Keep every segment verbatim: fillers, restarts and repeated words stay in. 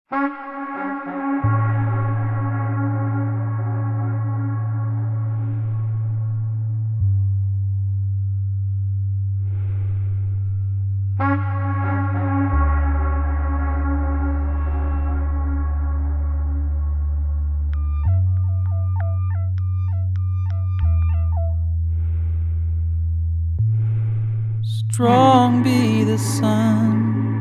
Strong be the sun,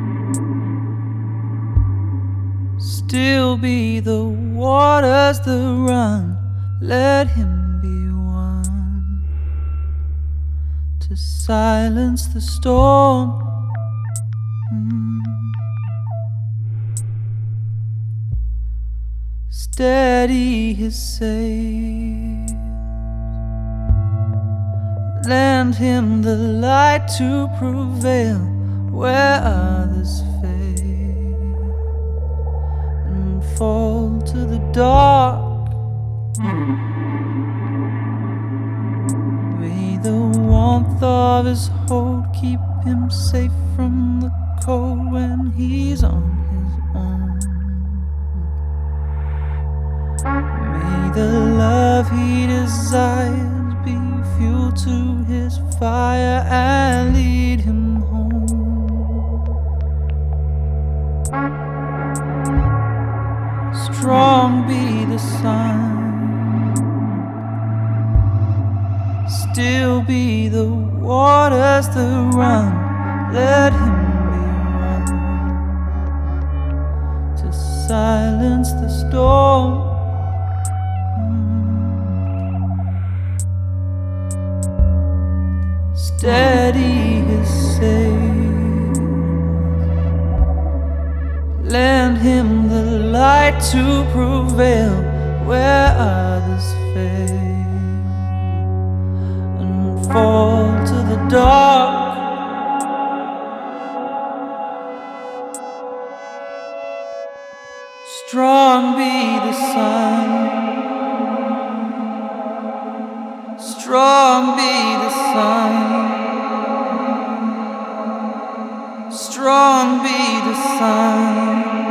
still be the waters that run. Let him be one to silence the storm. Mm. Steady his sails, lend him the light to prevail where others fail and fall to the dark. May the warmth of his hold keep him safe from the cold when he's on his own. May the love he desires be fuel to his fire and lead him home. Strong be the sun, still be the waters that run. Let him be one to silence the storm. Steady his sails, lend him the light to prevail where others fail and fall to the dark. Strong be the sun, strong be the sun, strong be the sun.